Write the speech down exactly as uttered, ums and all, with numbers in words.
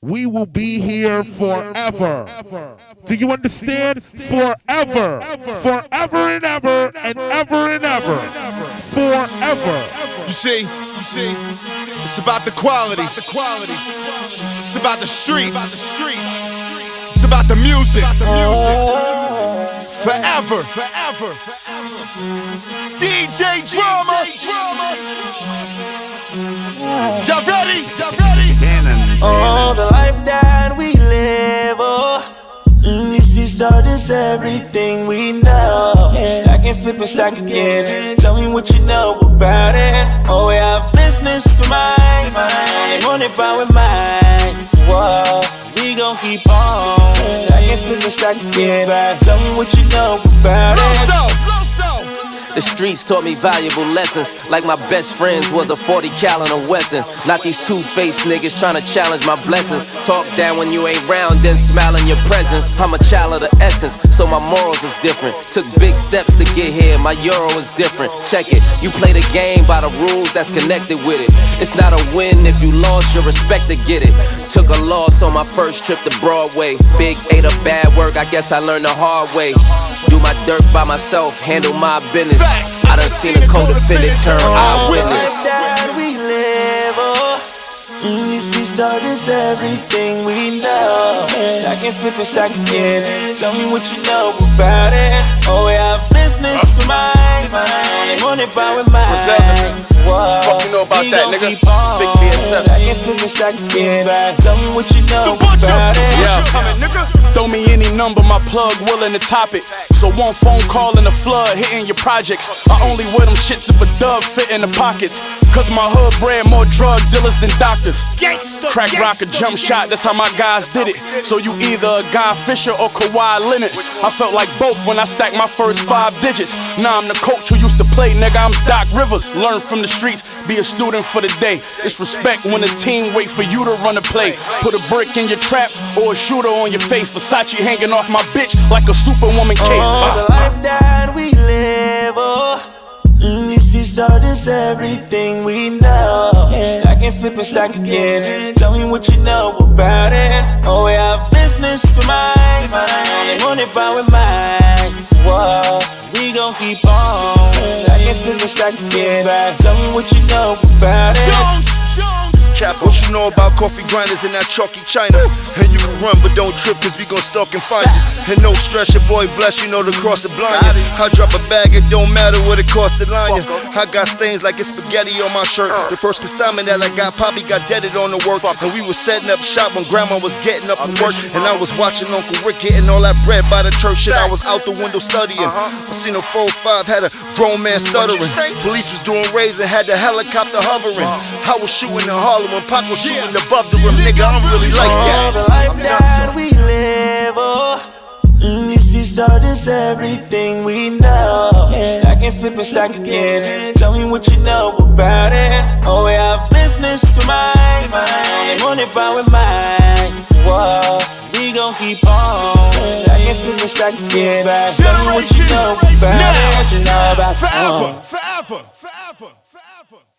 we will be here forever. Do you understand? Forever. Forever and ever and ever and ever. Forever. You see, you see, it's about the quality. The quality. It's about the streets. It's about the music. Forever. Forever. D J Drama. Y'all ready? Y'all ready? Oh, the life that we live, oh. Mm, this bitch thought is everything we know. Stack and flip and stack again. Tell me what you know about it. Oh, we have business for mine, mine. Want it by with mine. Whoa, we gon' keep on. Stack and flip and stack again. Tell me what you know about it. The streets taught me valuable lessons, like my best friends was a forty cal and a Wesson. Not these two-faced niggas trying to challenge my blessings. Talk down when you ain't round, then smile in your presence. I'm a child of the essence, so my morals is different. Took big steps to get here, my euro is different. Check it, you play the game by the rules that's connected with it. It's not a win if you lost, your respect to get it. Took a loss on my first trip to Broadway. Big ate up bad work, I guess I learned the hard way. Do my dirt by myself, handle my business. I done seen a co-defendant turn eyewitness. Oh, that we live, oh. Mm, these beats thought is everything we know. Stack and flip and stack again. Tell me what you know about it. Oh, we have business for mine, mine. Want it by with mine. Whoa, fuck you know about that, nigga? Big B S F. Stack and flip and stack again. Tell me what you know about it. Yeah, throw me any number, my plug willing to top it. So one phone call and a flood hitting your projects. I only wear them shits if a dove fit in the pockets. Cause my hood bred more drug dealers than doctors. Crack rock a jump shot, that's how my guys did it. So you either a Guy Fisher or Kawhi Leonard. I felt like both when I stacked my first five digits. Now I'm the coach who used to play, nigga, I'm Doc Rivers. Learn from the streets, be a student for the day. It's respect when the team wait for you to run a play. Put a brick in your trap or a shooter on your face. Versace hanging off my bitch like a superwoman cape. Oh, the life that we live, oh. Mm, these beats thought is everything we know. Stack and flip and stack again. Tell me what you know about it. Oh, we have business for mine, mine. Want it by with mine. Whoa, we gon' keep on. Stack and flip and stack again. Tell me what you know about it. Jones, Jones. What you know about coffee grinders in that chalky China? And you can run, but don't trip, cause we gon' stalk and find you. And no stress, your boy bless, you know the cross the blind you. I drop a bag, it don't matter what it cost to line you. I got stains like it's spaghetti on my shirt. The first consignment that I got, Poppy got deaded on the work. And we was setting up shop when grandma was getting up from work. And I was watching Uncle Rick getting all that bread by the church. Shit, I was out the window studying. I seen a four five, had a grown man stuttering. Police was doing raids and had the helicopter hovering. I was shooting in Harlem when Pac was shooting above the rim. Nigga, I'm really like that. Oh, the life that we live, oh. Mm, these beats thought is everything we know. Stack and flip and stack again. Tell me what you know about it. Oh, we have business for mine, mine. Want it by with mine. Whoa, we gon' keep on. Stack and flip and stack again. Tell me what you know about it. What you know about it. Forever, forever, forever, forever.